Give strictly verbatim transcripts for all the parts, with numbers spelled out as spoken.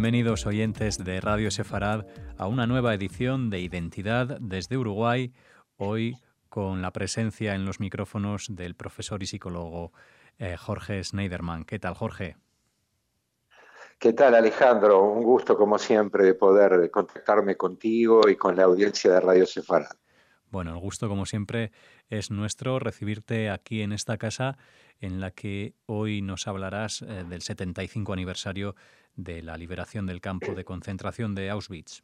Bienvenidos oyentes de Radio Sefarad a una nueva edición de Identidad desde Uruguay, hoy con la presencia en los micrófonos del profesor y psicólogo eh, Jorge Schneiderman. ¿Qué tal, Jorge? ¿Qué tal, Alejandro? Un gusto, como siempre, de poder contactarme contigo y con la audiencia de Radio Sefarad. Bueno, el gusto, como siempre, es nuestro recibirte aquí en esta casa en la que hoy nos hablarás eh, del setenta y cinco aniversario de la liberación del campo de concentración de Auschwitz.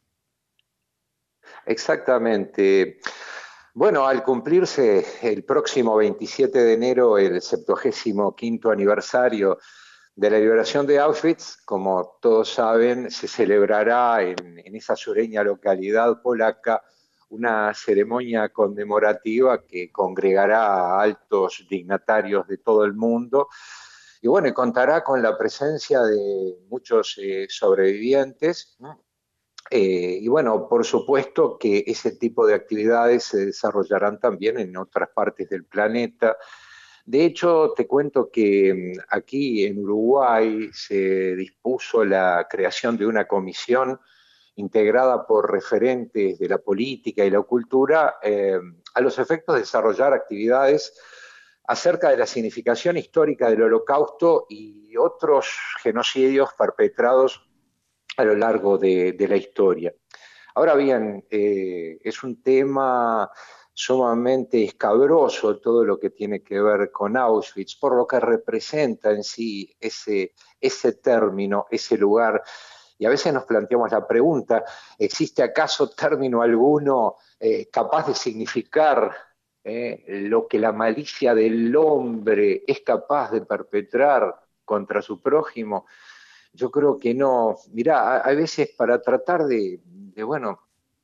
Exactamente. Bueno, al cumplirse el próximo veintisiete de enero el septuagésimo quinto aniversario de la liberación de Auschwitz, como todos saben, se celebrará en, en esa sureña localidad polaca una ceremonia conmemorativa que congregará a altos dignatarios de todo el mundo y bueno, y contará con la presencia de muchos eh, sobrevivientes, ¿no? Eh, y bueno, por supuesto que ese tipo de actividades se desarrollarán también en otras partes del planeta. De hecho, te cuento que aquí en Uruguay se dispuso la creación de una comisión integrada por referentes de la política y la cultura eh, a los efectos de desarrollar actividades acerca de la significación histórica del Holocausto y otros genocidios perpetrados a lo largo de, de la historia. Ahora bien, eh, es un tema sumamente escabroso todo lo que tiene que ver con Auschwitz, por lo que representa en sí ese, ese término, ese lugar. Y a veces nos planteamos la pregunta, ¿existe acaso término alguno eh, capaz de significar eh, lo que la malicia del hombre es capaz de perpetrar contra su prójimo? Yo creo que no. Mirá, a, a veces para tratar de, de, bueno,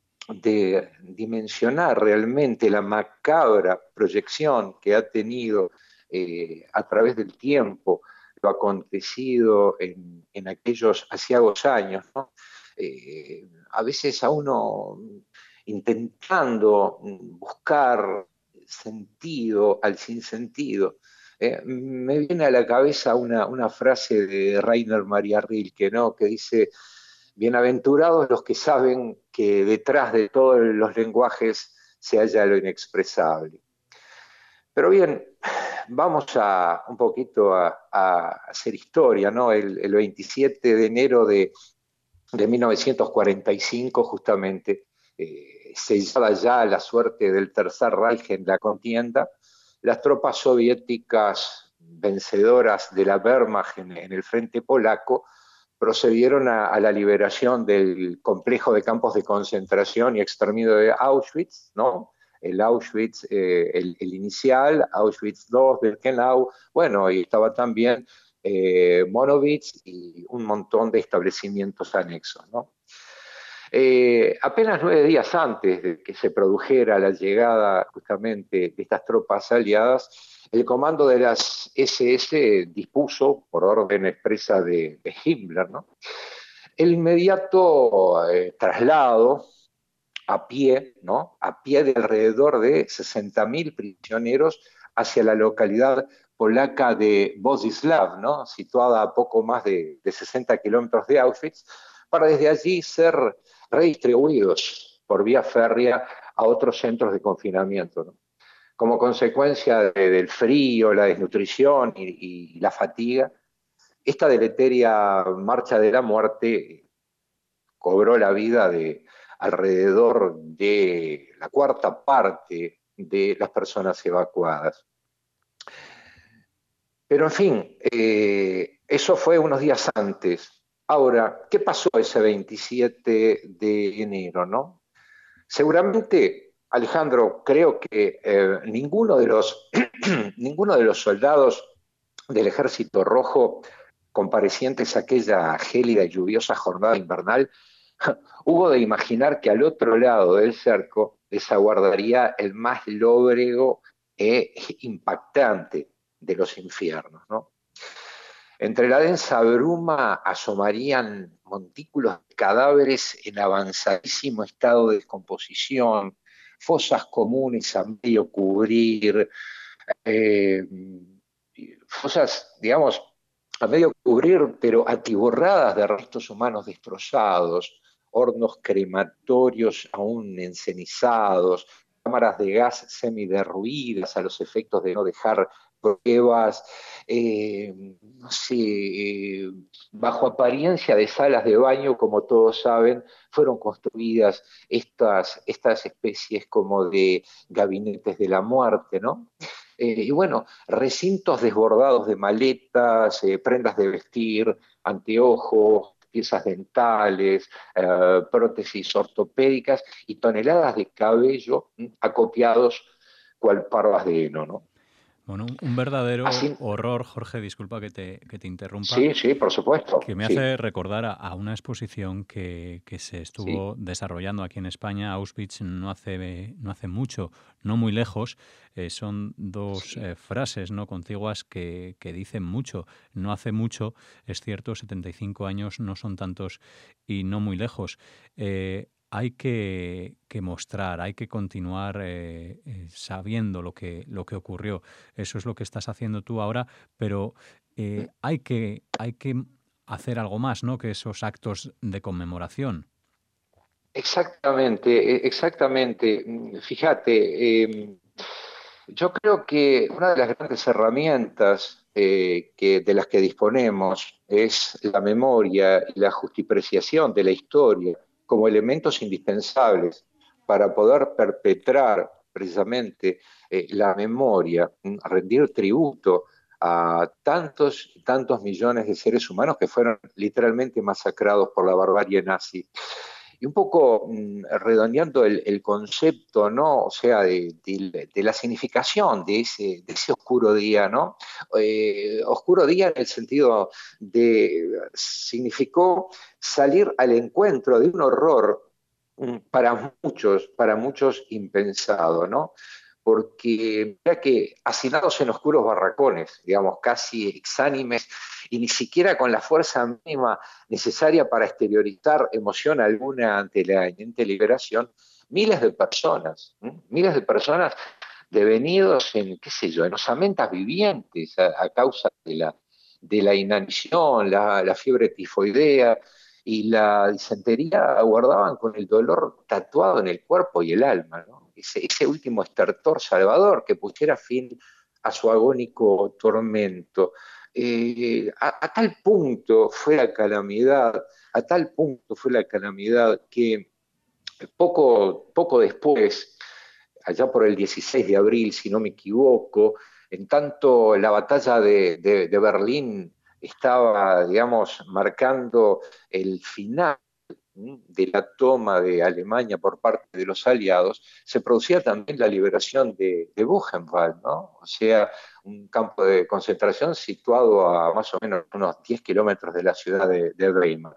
de dimensionar realmente la macabra proyección que ha tenido eh, a través del tiempo lo acontecido en, en aquellos aciagos años, ¿no? Eh, a veces a uno intentando buscar sentido al sinsentido, eh, me viene a la cabeza una, una frase de Rainer Maria Rilke, ¿no? Que dice: bienaventurados los que saben que detrás de todos los lenguajes se halla lo inexpresable. Pero bien, vamos a un poquito a, a hacer historia, ¿no? El, el veintisiete de enero de, de mil novecientos cuarenta y cinco, justamente, eh, sellada ya la suerte del Tercer Reich en la contienda, las tropas soviéticas vencedoras de la Wehrmacht en, en el frente polaco procedieron a, a, la liberación del complejo de campos de concentración y exterminio de Auschwitz, ¿no? El Auschwitz, eh, el, el inicial, Auschwitz dos, Birkenau, bueno, y estaba también eh, Monowitz y un montón de establecimientos anexos, ¿no? Eh, apenas nueve días antes de que se produjera la llegada justamente de estas tropas aliadas, el comando de las ese ese dispuso, por orden expresa de, de Himmler, ¿no?, el inmediato eh, traslado a pie, ¿no?, a pie de alrededor de sesenta mil prisioneros hacia la localidad polaca de Wodzislaw, ¿no?, situada a poco más de, de sesenta kilómetros de Auschwitz, para desde allí ser redistribuidos por vía férrea a otros centros de confinamiento, ¿no? Como consecuencia de, del frío, la desnutrición y, y la fatiga, esta deleteria marcha de la muerte cobró la vida de alrededor de la cuarta parte de las personas evacuadas. Pero en fin, eh, eso fue unos días antes. Ahora, ¿qué pasó ese veintisiete de enero, no? Seguramente, Alejandro, creo que eh, ninguno de los ninguno de los soldados del Ejército Rojo comparecientes a aquella gélida y lluviosa jornada invernal hubo de imaginar que al otro lado del cerco les aguardaría el más lóbrego e impactante de los infiernos, ¿no? Entre la densa bruma asomarían montículos de cadáveres en avanzadísimo estado de descomposición, fosas comunes a medio cubrir, eh, fosas, digamos, a medio cubrir, pero atiborradas de restos humanos destrozados, hornos crematorios aún encenizados, cámaras de gas semiderruidas a los efectos de no dejar pruebas, eh, no sé, eh, bajo apariencia de salas de baño, como todos saben, fueron construidas estas, estas especies como de gabinetes de la muerte, ¿no? Eh, y bueno, recintos desbordados de maletas, eh, prendas de vestir, anteojos, piezas dentales, eh, prótesis ortopédicas y toneladas de cabello ¿m? Acopiados cual parvas de heno, ¿no? Bueno, un, un verdadero Así, horror, Jorge, disculpa que te, que te interrumpa, sí, sí, por que supuesto, me sí, hace recordar a, a una exposición que, que se sí, estuvo desarrollando aquí en España, Auschwitz, no hace, no hace mucho, no muy lejos. Eh, son dos sí. eh, frases no contiguas que, que dicen mucho. No hace mucho, es cierto, setenta y cinco años no son tantos y no muy lejos. Eh, hay que, que mostrar, hay que continuar eh, eh, sabiendo lo que, lo que ocurrió. Eso es lo que estás haciendo tú ahora, pero eh, hay que, hay que hacer algo más, ¿no? Que esos actos de conmemoración. Exactamente, e- exactamente. Mm, Fíjate, eh, yo creo que una de las grandes herramientas eh, que, de las que disponemos es la memoria y la justipreciación de la historia como elementos indispensables para poder perpetrar precisamente eh, la memoria, mm, rendir tributo a tantos y tantos millones de seres humanos que fueron literalmente masacrados por la barbarie nazi. Y un poco mmm, redondeando el, el, concepto, ¿no? O sea, de, de, de la significación de ese, de ese oscuro día, ¿no? Eh, oscuro día en el sentido de, significó salir al encuentro de un horror mm, para muchos, para muchos impensado, ¿no? Porque ya que hacinados en oscuros barracones, digamos, casi exánimes, y ni siquiera con la fuerza mínima necesaria para exteriorizar emoción alguna ante la inminente liberación, miles de personas, ¿m? miles de personas devenidos en, qué sé yo, en osamentas vivientes a, a causa de la, de la inanición, la, la fiebre tifoidea y la disentería, aguardaban con el dolor tatuado en el cuerpo y el alma, ¿no? Ese, ese último estertor salvador que pusiera fin a su agónico tormento. Eh, a, a, tal punto fue la calamidad, a tal punto fue la calamidad que poco, poco después, allá por el dieciséis de abril, si no me equivoco, en tanto la batalla de, de, de Berlín estaba, digamos, marcando el final de la toma de Alemania por parte de los aliados, se producía también la liberación de, de Buchenwald, ¿no? O sea, un campo de concentración situado a más o menos unos diez kilómetros de la ciudad de, de Weimar.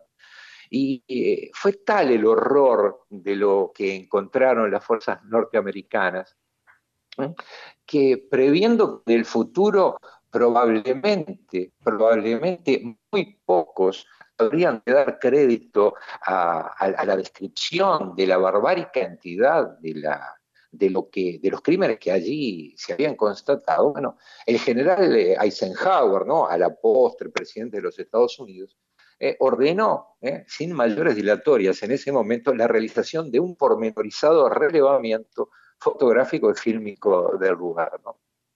Y eh, fue tal el horror de lo que encontraron las fuerzas norteamericanas, ¿eh? Que previendo que en el futuro probablemente, probablemente muy pocos habrían de dar crédito a, a, a la descripción de la barbárica entidad de, la, de, lo que, de los crímenes que allí se habían constatado. Bueno, el general Eisenhower, ¿no? A la postre presidente de los Estados Unidos, eh, ordenó, eh, sin mayores dilatorias en ese momento, la realización de un pormenorizado relevamiento fotográfico y fílmico del lugar, ¿no?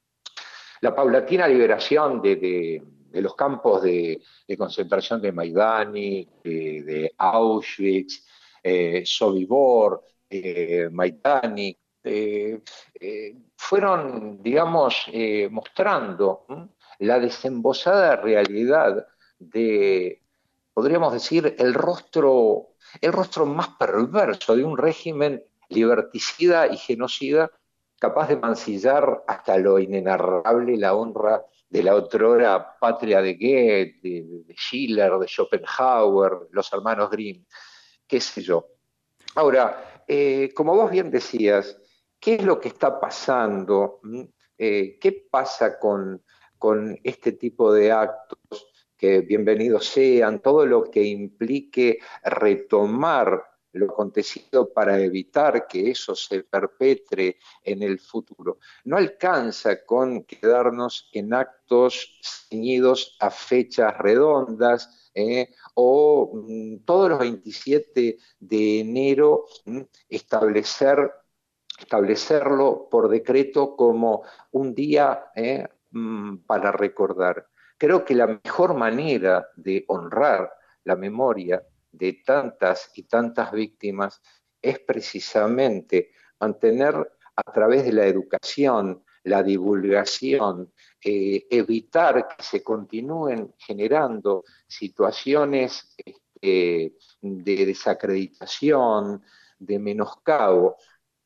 La paulatina liberación de, de, de los campos de, de, concentración de Maidani, de, de Auschwitz, eh, Sobibor, eh, Maidani, eh, eh, fueron, digamos, eh, mostrando ¿m? la desembosada realidad de, podríamos decir, el rostro, el rostro más perverso de un régimen liberticida y genocida capaz de mancillar hasta lo inenarrable la honra de la otrora patria de Goethe, de, de Schiller, de Schopenhauer, los hermanos Grimm, qué sé yo. Ahora, eh, como vos bien decías, ¿qué es lo que está pasando? Eh, ¿Qué pasa con, con este tipo de actos? Que bienvenidos sean, todo lo que implique retomar lo acontecido para evitar que eso se perpetre en el futuro. No alcanza con quedarnos en actos ceñidos a fechas redondas, eh, o mm, todos los veintisiete de enero mm, establecer, establecerlo por decreto como un día eh, mm, para recordar. Creo que la mejor manera de honrar la memoria de tantas y tantas víctimas es precisamente mantener a través de la educación, la divulgación, eh, evitar que se continúen generando situaciones eh, de desacreditación, de menoscabo,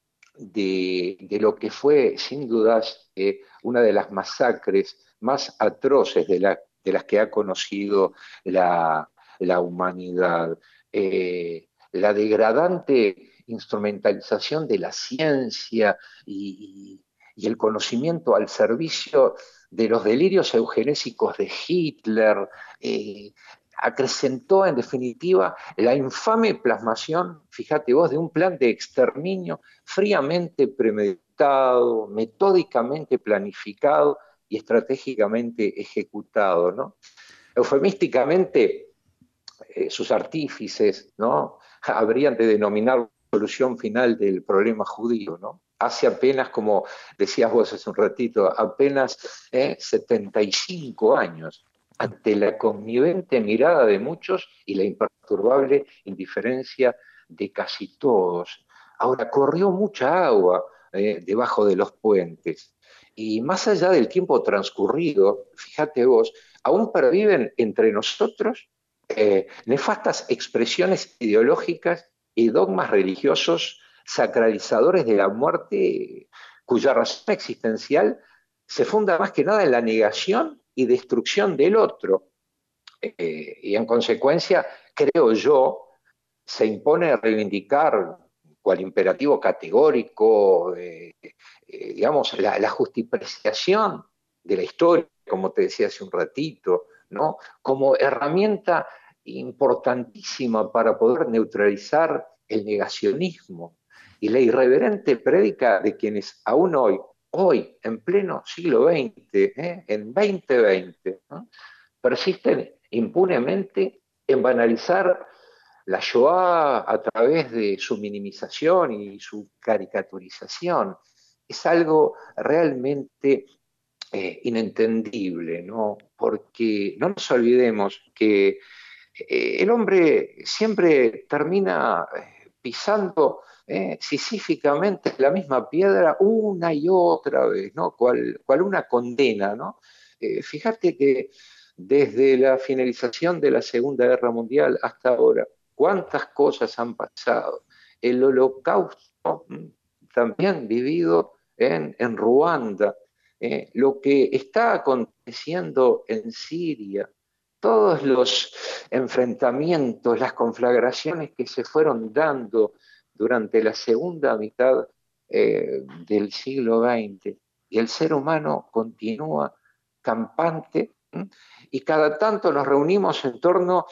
de, de, lo que fue sin dudas eh, una de las masacres más atroces de, la, de las que ha conocido la, la humanidad. Eh, la degradante instrumentalización de la ciencia y, y, y el conocimiento al servicio de los delirios eugenésicos de Hitler, eh, acrecentó en definitiva la infame plasmación, fíjate vos, de un plan de exterminio fríamente premeditado, metódicamente planificado y estratégicamente ejecutado, ¿no? Eufemísticamente, eh, sus artífices, ¿no?, habrían de denominar solución final del problema judío, ¿no? Hace apenas, como decías vos hace un ratito, apenas eh, setenta y cinco años, ante la connivente mirada de muchos y la imperturbable indiferencia de casi todos. Ahora, corrió mucha agua eh, debajo de los puentes, y más allá del tiempo transcurrido, fíjate vos, aún perviven entre nosotros eh, nefastas expresiones ideológicas y dogmas religiosos sacralizadores de la muerte, cuya razón existencial se funda más que nada en la negación y destrucción del otro. Eh, y en consecuencia, creo yo, se impone reivindicar cual imperativo categórico, eh, eh, digamos, la, la justipreciación de la historia, como te decía hace un ratito, ¿no?, como herramienta importantísima para poder neutralizar el negacionismo y la irreverente prédica de quienes aún hoy, hoy, en pleno siglo veinte, ¿eh?, en veinte veinte, ¿no?, persisten impunemente en banalizar la Shoah a través de su minimización y su caricaturización. Es algo realmente eh, inentendible, ¿no? Porque no nos olvidemos que eh, el hombre siempre termina eh, pisando eh, sisíficamente la misma piedra una y otra vez, ¿no? Cual, cual una condena, ¿no? Eh, fíjate que desde la finalización de la Segunda Guerra Mundial hasta ahora, cuántas cosas han pasado. El holocausto también vivido en, en Ruanda, eh, lo que está aconteciendo en Siria, todos los enfrentamientos, las conflagraciones que se fueron dando durante la segunda mitad eh, del siglo veinte, y el ser humano continúa campante, ¿m? Y cada tanto nos reunimos en torno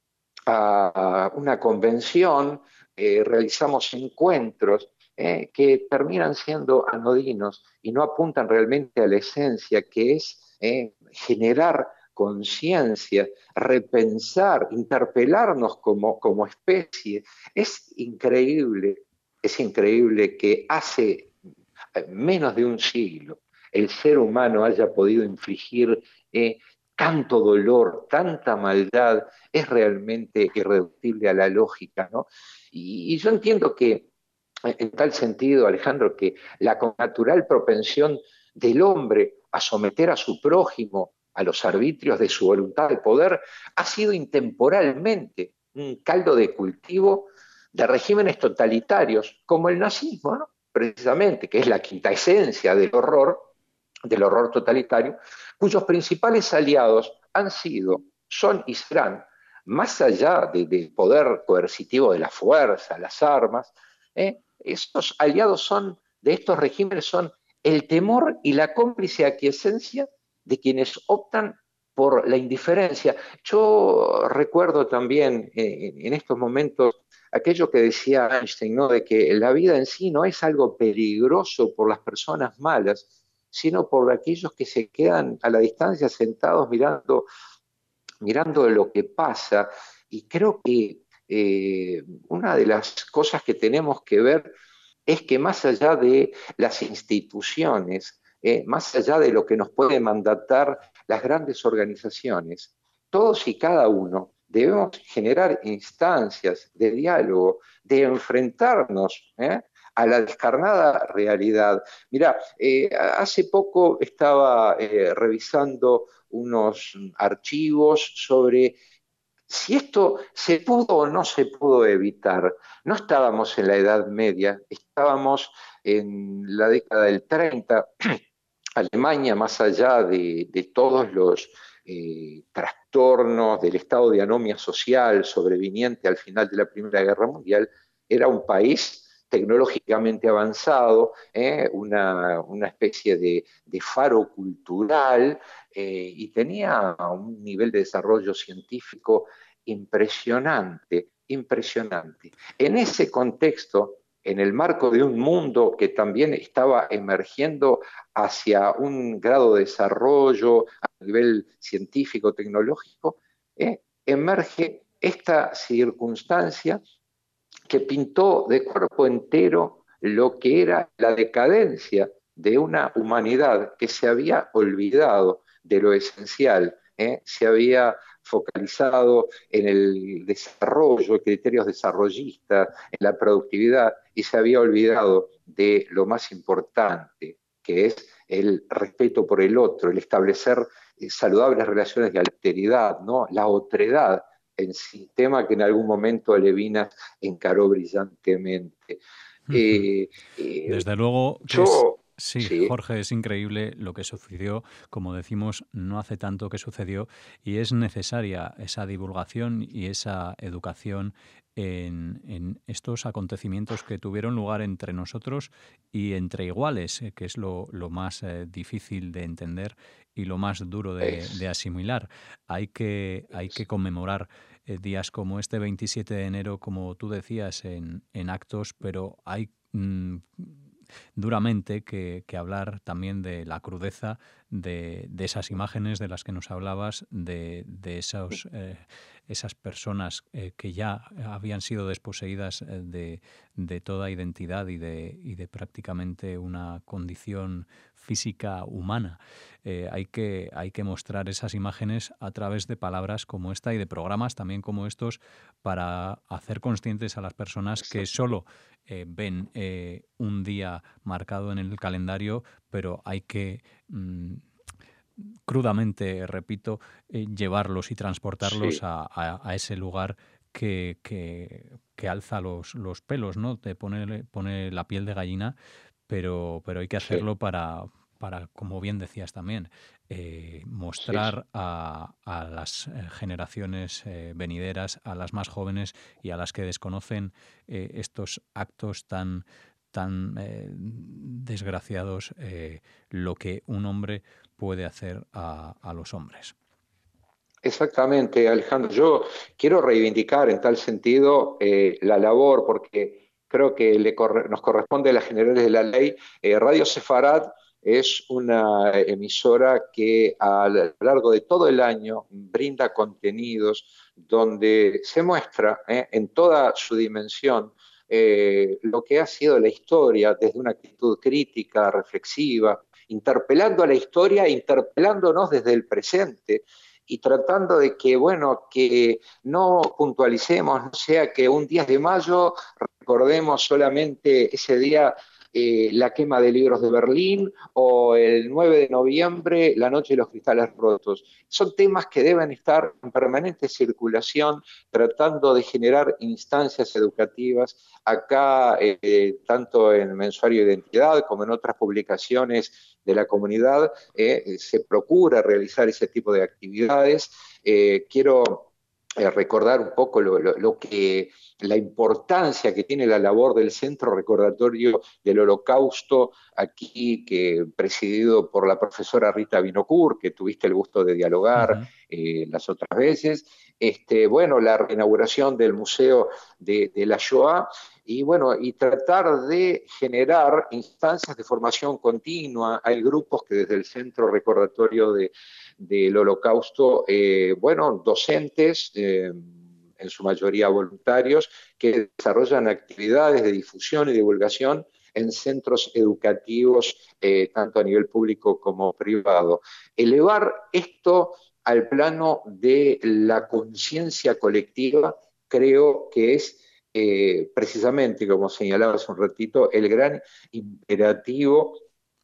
a una convención, eh, realizamos encuentros eh, que terminan siendo anodinos y no apuntan realmente a la esencia, que es eh, generar conciencia, repensar, interpelarnos como, como especie. Es increíble, es increíble que hace menos de un siglo el ser humano haya podido infligir eh, tanto dolor, tanta maldad. Es realmente irreductible a la lógica, ¿no? Y, y yo entiendo que, en tal sentido, Alejandro, que la natural propensión del hombre a someter a su prójimo a los arbitrios de su voluntad de poder ha sido intemporalmente un caldo de cultivo de regímenes totalitarios, como el nazismo, ¿no?, precisamente, que es la quinta esencia del horror, del horror totalitario, cuyos principales aliados han sido, son y serán, más allá del de poder coercitivo de la fuerza, las armas, ¿eh?, estos aliados son, de estos regímenes son el temor y la cómplice aquiescencia de quienes optan por la indiferencia. Yo recuerdo también eh, en estos momentos aquello que decía Einstein, ¿no? De que la vida en sí no es algo peligroso por las personas malas, sino por aquellos que se quedan a la distancia sentados mirando, mirando lo que pasa. Y creo que eh, una de las cosas que tenemos que ver es que más allá de las instituciones, eh, más allá de lo que nos pueden mandatar las grandes organizaciones, todos y cada uno debemos generar instancias de diálogo, de enfrentarnos ¿eh? a la descarnada realidad. Mira, eh, hace poco estaba eh, revisando unos archivos sobre si esto se pudo o no se pudo evitar. No estábamos en la Edad Media, estábamos en la década del treinta. Alemania, más allá de, de todos los eh, trastornos del estado de anomia social sobreviniente al final de la Primera Guerra Mundial, era un país tecnológicamente avanzado, ¿eh? una, una, especie de, de faro cultural, eh, y tenía un nivel de desarrollo científico impresionante, impresionante. En ese contexto, en el marco de un mundo que también estaba emergiendo hacia un grado de desarrollo a nivel científico, tecnológico, eh, emerge esta circunstancia que pintó de cuerpo entero lo que era la decadencia de una humanidad que se había olvidado de lo esencial, ¿eh? Se había focalizado en el desarrollo, criterios desarrollistas, en la productividad, y se había olvidado de lo más importante, que es el respeto por el otro, el establecer eh, saludables relaciones de alteridad, ¿no? La otredad en sí, tema que en algún momento Levinas encaró brillantemente. Eh, eh, Desde luego que es, yo, sí, sí, Jorge, es increíble lo que sucedió, como decimos, no hace tanto que sucedió y es necesaria esa divulgación y esa educación en, en estos acontecimientos que tuvieron lugar entre nosotros y entre iguales, eh, que es lo, lo más eh, difícil de entender y lo más duro de, de es, asimilar. Hay que, hay que es, conmemorar eh, días como este veintisiete de enero, como tú decías, en, en actos, pero hay mm, duramente que, que hablar también de la crudeza de, de esas imágenes de las que nos hablabas, de, de esos, eh, esas personas eh, que ya habían sido desposeídas eh, de, de toda identidad y de, y de prácticamente una condición física humana. Eh, hay que, hay que mostrar esas imágenes a través de palabras como esta y de programas también como estos para hacer conscientes a las personas que solo eh, ven eh, un día marcado en el calendario, pero hay que mmm, crudamente, repito, eh, llevarlos y transportarlos sí, a, a, a ese lugar que, que, que alza los, los, pelos, ¿no? Te pone, pone la piel de gallina, pero, pero hay que sí, hacerlo para, para, como bien decías también, eh, sí, sí. mostrar a, a las eh, generaciones eh, venideras, a las más jóvenes y a las que desconocen eh, estos actos tan tan eh, desgraciados, eh, lo que un hombre puede hacer a, a los hombres. Exactamente, Alejandro. Yo quiero reivindicar en tal sentido eh, la labor, porque creo que le corre, nos corresponde a las generales de la ley. Eh, Radio Sefarad es una emisora que a lo largo de todo el año brinda contenidos donde se muestra eh, en toda su dimensión eh, lo que ha sido la historia desde una actitud crítica, reflexiva, interpelando a la historia, e interpelándonos desde el presente y tratando de que, bueno, que no puntualicemos, no sea que un diez de mayo recordemos solamente ese día eh, la quema de libros de Berlín o el nueve de noviembre la noche de los cristales rotos. Son temas que deben estar en permanente circulación, tratando de generar instancias educativas. Acá, eh, tanto en Mensuario de Identidad como en otras publicaciones de la comunidad, eh, se procura realizar ese tipo de actividades. Eh, quiero eh, recordar un poco lo, lo, lo que la importancia que tiene la labor del Centro Recordatorio del Holocausto, aquí que presidido por la profesora Rita Vinocourt, que tuviste el gusto de dialogar uh-huh. eh, las otras veces. Este, bueno, la reinauguración del Museo de, de la Shoah, y bueno, y tratar de generar instancias de formación continua. Hay grupos que desde el Centro Recordatorio de, del Holocausto, eh, bueno, docentes, eh, en su mayoría voluntarios, que desarrollan actividades de difusión y divulgación en centros educativos, eh, tanto a nivel público como privado. Elevar esto al plano de la conciencia colectiva, creo que es eh, precisamente, como señalaba hace un ratito, el gran imperativo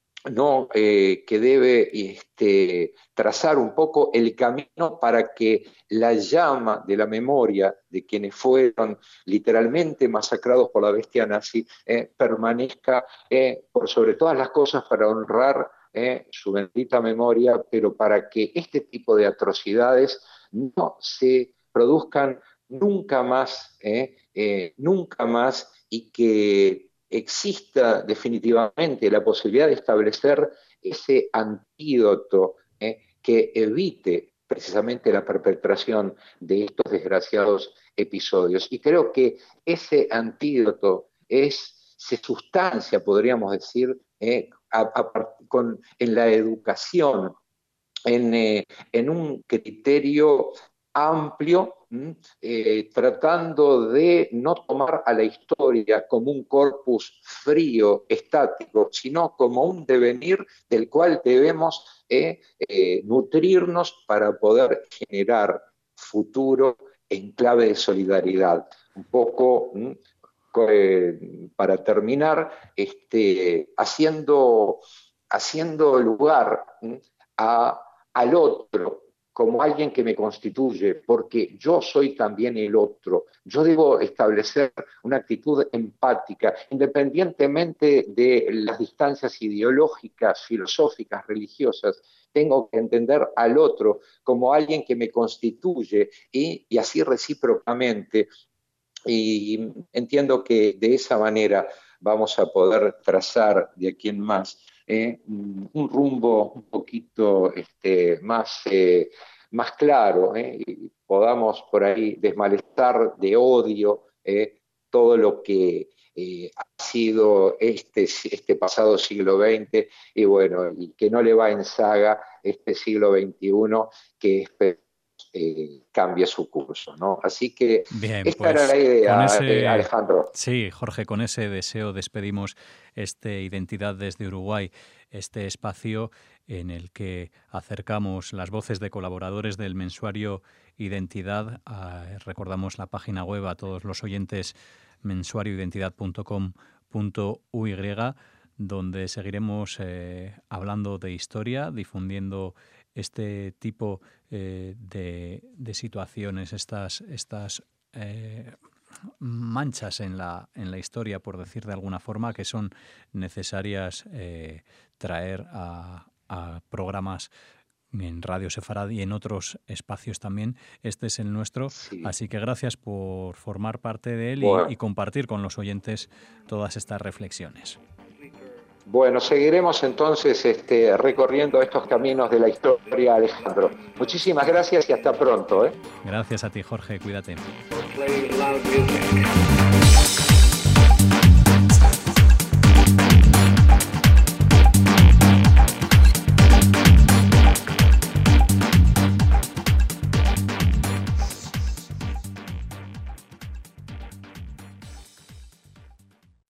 no, eh, que debe este, trazar un poco el camino para que la llama de la memoria de quienes fueron literalmente masacrados por la bestia nazi eh, permanezca eh, por sobre todas las cosas para honrar eh, su bendita memoria, pero para que este tipo de atrocidades no se produzcan nunca más, eh, eh, nunca más, y que exista definitivamente la posibilidad de establecer ese antídoto eh, que evite precisamente la perpetración de estos desgraciados episodios. Y creo que ese antídoto es, se sustancia, podríamos decir, eh, a, a, con, en la educación, en, eh, en un criterio amplio, eh, tratando de no tomar a la historia como un corpus frío, estático, sino como un devenir del cual debemos eh, eh, nutrirnos para poder generar futuro en clave de solidaridad. Un poco, eh, para terminar, este, haciendo, haciendo lugar a, al otro, como alguien que me constituye, porque yo soy también el otro. Yo debo establecer una actitud empática, independientemente de las distancias ideológicas, filosóficas, religiosas. Tengo que entender al otro como alguien que me constituye y, y así recíprocamente. Y entiendo que de esa manera vamos a poder trazar de aquí en más Eh, un rumbo un poquito este, más, eh, más claro, eh, y podamos por ahí desmalezar de odio eh, todo lo que eh, ha sido este, este pasado siglo veinte, y bueno, y que no le va en saga este siglo veintiuno, que espero Eh, cambie su curso, ¿no? Así que Bien, esta pues era la idea, ese, eh, Alejandro. Sí, Jorge, con ese deseo despedimos este Identidad desde Uruguay, este espacio en el que acercamos las voces de colaboradores del mensuario Identidad. A, recordamos la página web a todos los oyentes, mensuario identidad punto com punto uy, donde seguiremos eh, hablando de historia, difundiendo este tipo eh, de, de situaciones, estas, estas eh, manchas en la, en la historia, por decir de alguna forma, que son necesarias eh, traer a, a programas en Radio Sefarad y en otros espacios también. Este es el nuestro, sí. Así que gracias por formar parte de él bueno. y, y compartir con los oyentes todas estas reflexiones. Bueno, seguiremos entonces este, recorriendo estos caminos de la historia, Alejandro. Muchísimas gracias y hasta pronto, ¿eh? Gracias a ti, Jorge. Cuídate.